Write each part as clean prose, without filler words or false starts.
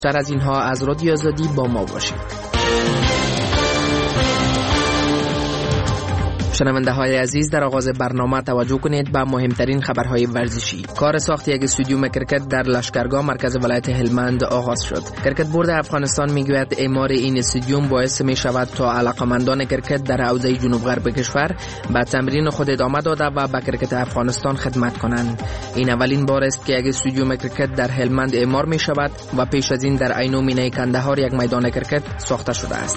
بیشتر از اینها از رادیو آزادی با ما باشید. شنونده های عزیز، در آغاز برنامه توجه کنید به مهمترین خبرهای ورزشی. کار ساخت یک استادیوم کرکت در لشکرگاه مرکز ولایت هلمند آغاز شد. کرکت بورد افغانستان میگوید اعمار این استادیوم باعث می شود تا علاقمندان کرکت در حوزه جنوب غرب کشور به تمرین خود ادامه داده و به کرکت افغانستان خدمت کنند. این اولین بار است که یک استادیوم کرکت در هلمند اعمار می شود و پیش از این در عینو مینه کندهار یک میدان کرکت ساخته شده است.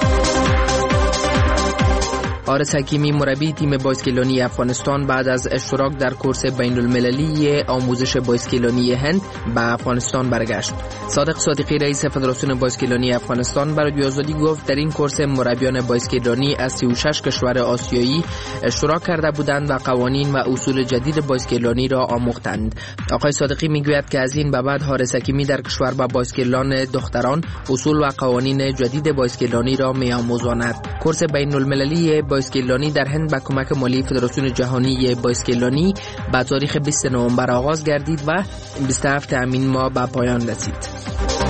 حارث حکیمی مربی تیم بایسکلانی افغانستان بعد از اشتراک در کورس بین المللی آموزش بایسکلانی هند به افغانستان برگشت. صادق صادقی رئیس فدراسیون بایسکلانی افغانستان برای رادیو آزادی گفت در این کورس مربیان بایسکلانی از 36 کشور آسیایی اشتراک کرده بودند و قوانین و اصول جدید بایسکلانی را آموختند. آقای صادقی میگوید که از این به بعد حارث حکیمی در کشور با بایسکلان دختران اصول و قوانین جدید بایسکلانی را می‌آموزاند. کورس بین المللی بایسکلانی در هند با کمک مالی فدراسیون جهانی بایسکلانی با تاریخ 20 نوامبر آغاز گردید و 27 همین ماه به پایان رسید.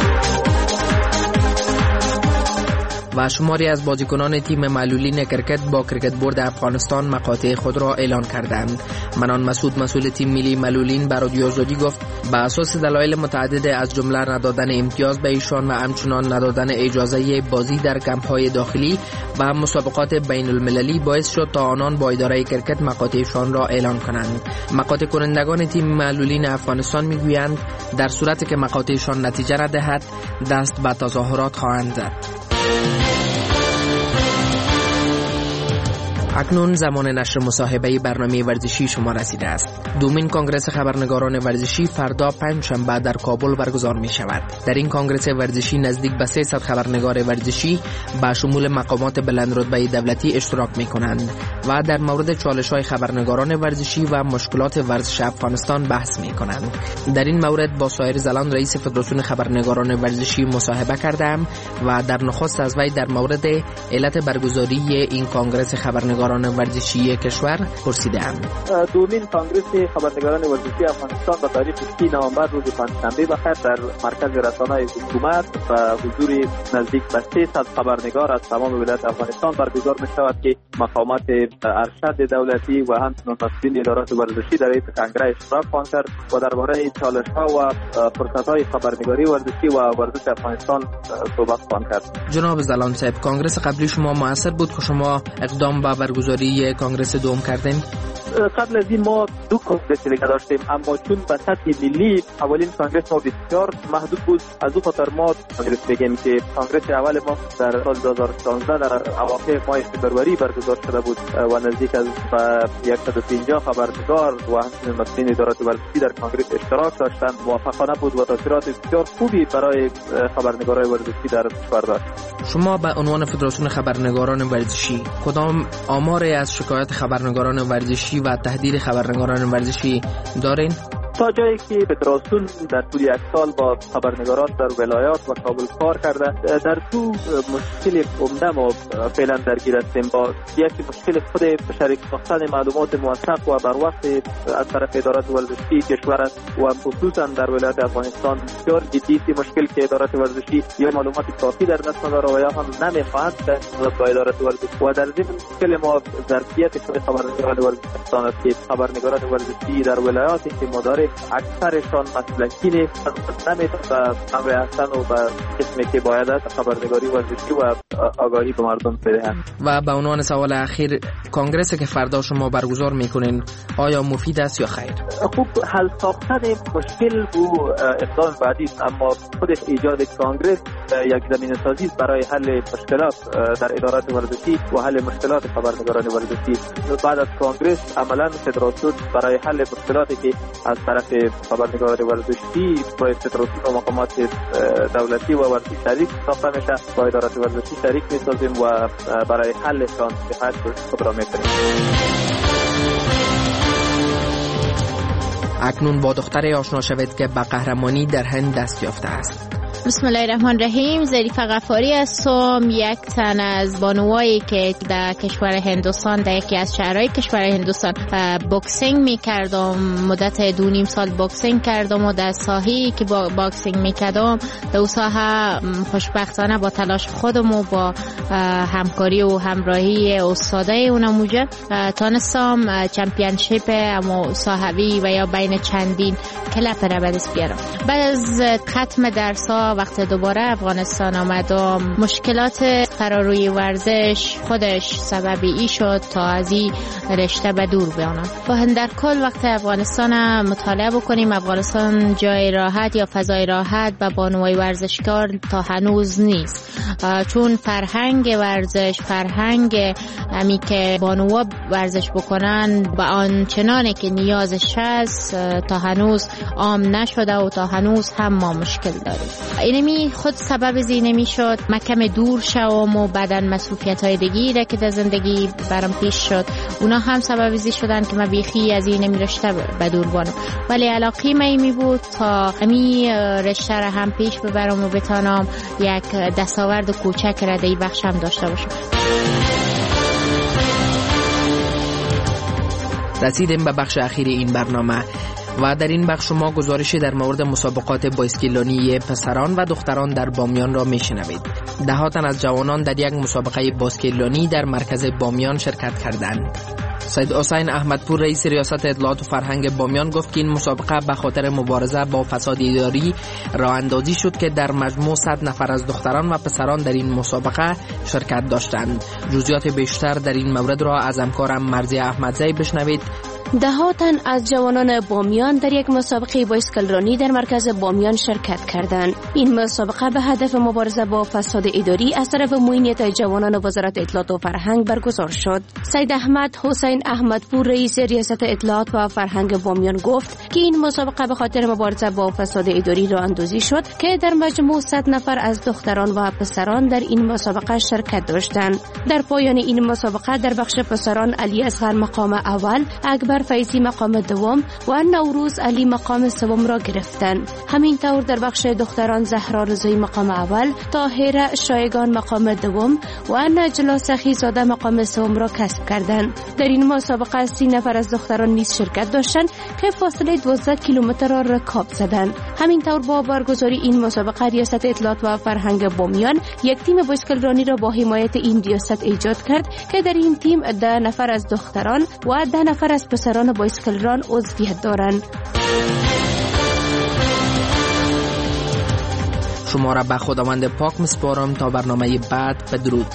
و شماری از بازیکنان تیم معلولین کرکت با کرکت بورد افغانستان مقاطع خود را اعلان کردند. منان مسعود مسئول تیم ملی معلولین به رادیو آزادی گفت به اساس دلایل متعدد از جمله ندادن امتیاز به ایشان و همچنان ندادن اجازه بازی در کمپ‌های داخلی و مسابقات بین المللی باعث شد تا آنان با اداره کرکت مقاطعشان را اعلان کنند. مقاطع کنندگان تیم معلولین افغانستان میگویند در صورتی که مقاطعشان نتیجه ندهد دست به تظاهرات خواهند زد. اکنون زمان نشر مصاحبه برنامه ورزشی شما رسیده است. دومین کنگره خبرنگاران ورزشی فردا پنجشنبه در کابل برگزار می شود. در این کنگره ورزشی نزدیک به 300 خبرنگار ورزشی با شمول مقامات بلندرتبه دولتی اشتراک می کنند و در مورد چالش‌های خبرنگاران ورزشی و مشکلات ورزش افغانستان بحث می کنند. در این مورد با سایر زلان رئیس فدراسیون خبرنگاران ورزشی مصاحبه کردم و در نخست از وی در مورد علت برگزاری این کنگره خبرنگاران ورزشی کشور پرسیدم. دومین کنگره خبرنگاران ورزشی افغانستان به تاریخ 30 نوامبر روز پنجشنبه بخیر در مرکز رسانه‌های حکومت و حضور نزدیک به 300 خبرنگار از تمام ولایت افغانستان برگزار می شود که مقامات ارشد دولتی و همچنین مسئولین ادارات ورزشی در این کنگره اشتراک خواهند کرد و درباره چالش‌ها و فرصت‌های خبرنگاری ورزشی و ورزش افغانستان صحبت خواهند کرد. جناب زلان صاحب، کنگره قبلی شما موثر بود که شما اقدام به برگزاری کنگره دوم کردیم؟ قبل از این ما دو کنگره دیگه داشتیم، اما چون به سطح ملی اولین کنگره ما بسیار محدود بود، از اون خاطر ما کنگره بگیم که کنگره اول ما در سال 2016 در اواخر ماه فروری برگزار شده بود و نزدیک از 150 خبرنگار و همچنین مسئولین ادارات ورزشی در کنگره اشتراک داشتند. موفقانه بود و تاثیرات بسیار خوبی برای خبرنگاران ورزشی در کشور داشت. شما به عنوان فدراسیون خبرنگاران ورزشی کدام آمار از شکایت خبرنگاران ورزشی و تهدید خبرنگاران ورزشی دارین؟ تا جایی که فدراسیون در طول یک سال با خبرنگاران در ولایات و کابل کار کرده، در تو مشکل عمده ما فعلا درگیر هستیم. با یکی مشکل خود شریک ساختن معلومات موثق و بر وقت از طرف ادارات ورزشی کشور است و خصوصا در ولایت افغانستان بسیار جدی است مشکل که ادارات ورزشی یا معلومات کافی در دست ندارند و یا هم نمیخواهند دست با ادارات ورزشی و در ضمن مشکل ما ظرفیت خود خبرنگاران ورزشی است که خبرنگاران ورزشی در ولایاتی که ما داریم اکثرشان مسلکی نیست، نمیتونن امر احسن و به قسمی که باید است خبرنگاری ورزشی و آگاهی به مردم بدهند. و به عنوان سوال اخیر، کنگره‌ای که فردا شما برگزار میکنین آیا مفید است یا خیر؟ خوب، حل ساختن مشکل و اقدام بعدی است، اما خودش ایجاد کنگره یک زمینه سازی برای حل مشکلات در ادارات ورزشی و حل مشکلات خبرنگاران ورزشی. بعد از کنگره عملا فدراسیون برای حل مشکلاتی که از طرف خبرنگاران ورزشی با فدراسیون و مقامات دولتی و ورزشی شریک ساخته میشه، با ادارات ورزشی شریک میسازیم و برای حلشان جهت خود را میکنیم. اکنون با دختر آشنا شوید که به قهرمانی در هند دست یافته است. بسم الله الرحمن الرحیم. ظریفه غفاری هستم، یک تن از بانوایی که در کشور هندوستان، در یکی از شهرهای کشور هندوستان بوکسینگ میکردم. مدت 2.5 سال بوکسینگ کردم و در ساحه‌ای که بوکسینگ میکردم در اون ساحه خوشبختانه با تلاش خودم و با همکاری و همراهی استادای اونموجه تانستم چمپیونشیپ اما ساحوی و یا بین چندین کلب را به دست بیارم. بعد از ختم درس‌ها وقت دوباره افغانستان آمدم، مشکلات قراروی ورزش خودش سببی ای شد تا از این رشته به دور بیانم. و در کل وقت افغانستان مطالعه بکنیم، افغانستان جای راحت یا فضای راحت به بانوی ورزشکار تا هنوز نیست، چون فرهنگ ورزش، فرهنگ همی که بانوها ورزش بکنن به آنچنانی که نیازش هست تا هنوز عام نشده و تا هنوز هم ما مشکل داریم. اینمی خود سبب زینمی شد من کم دور شوم و بعدن مسئولیت‌های دیگه که در زندگی برام پیش شد اونا هم سبب زی شدن که من بیخی از اینمی رشته به دور بانم، ولی علاقه من می بود تا همی رشته را هم پیش ببرم و بتانم یک دستاورد کوچک را در بخش هم داشته باشم. رسیدیم به بخش اخیر این برنامه و در این بخش شما گزارشی در مورد مسابقات بایسکلانی پسران و دختران در بامیان را میشنوید. دهاتن از جوانان در یک مسابقه بایسکلانی در مرکز بامیان شرکت کردند. سید حسین احمدپور رئیس ریاست اطلاعات و فرهنگ بامیان گفت که این مسابقه به خاطر مبارزه با فساد اداری راه اندازی شد که در مجموع 100 نفر از دختران و پسران در این مسابقه شرکت داشتند. جزئیات بیشتر در این مورد را از همکارم مرضی احمدزی بشنوید. دهاتن از جوانان بامیان در یک مسابقه بایسکلرانی در مرکز بامیان شرکت کردند. این مسابقه به هدف مبارزه با فساد اداری از طرف معینیت جوانان وزارت اطلاعات و فرهنگ برگزار شد. سید احمد حسین احمدپور رئیس ریاست اطلاعات و فرهنگ بامیان گفت که این مسابقه به خاطر مبارزه با فساد اداری راه اندازی شد که در مجموع 100 نفر از دختران و پسران در این مسابقه شرکت داشتند. در پایان این مسابقه در بخش پسران علی اصغر مقام اول، اکبر فیضی مقام دوم و نوروز علی مقام سوم را گرفتند. همینطور در بخش دختران زهرا رضایی مقام اول، طاهره شایگان مقام دوم و نجلا سخی زاده مقام سوم را کسب کردند. در این مسابقه 30 نفر از دختران نیز شرکت داشتند که فاصله 12 کیلومتر را رکاب زدند. همینطور با برگزاری این مسابقه ریاست اطلاعات و فرهنگ بامیان یک تیم بایسکلرانی را با حمایت این ریاست ایجاد کرد که در این تیم 10 نفر از دختران و 10 نفر از پسران بایسکلران عضویت دارند. شما را به خداوند پاک میسپارم تا برنامه بعد. بدرود.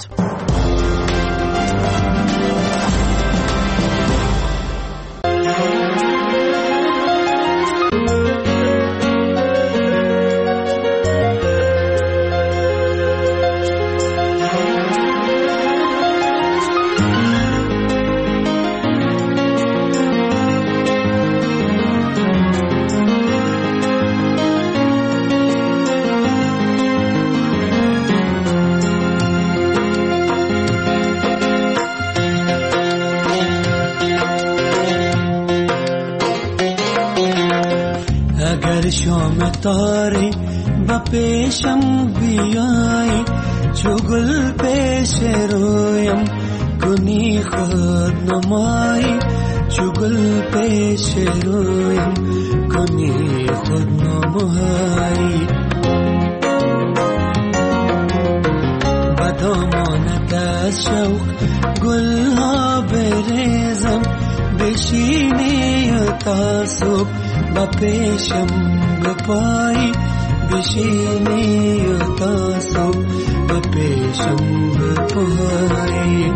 شام تاری با پیشم بیایی، چو گل پیش رویم کنی خود نمایی، چو گل پیش رویم کنی خود نمایی. با دامانت از شوق گل ها بریزم، بشینی و تا صبح با پیشم بپایی، بشینی و تا صبح با پیشم بپایی.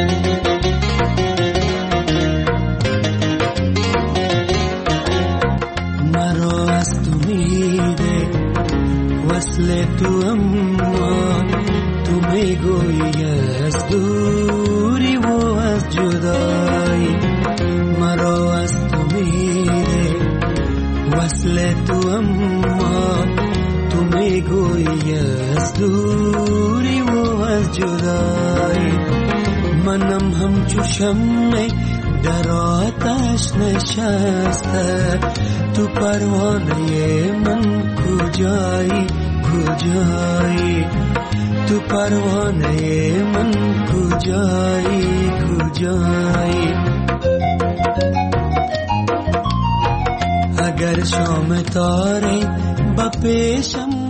مرا از تو میده وصل تو، اما تو میگویی از دوری و از جدایی. مرا از تو میده وصل تو، اما تو میگویی از دوری و از جدایی. منم همچو شمع در آتش نشسته، تو پروانه من کجایی کجایی، تو پروانه من کجایی کجایی. اگر شام تاره با پیشم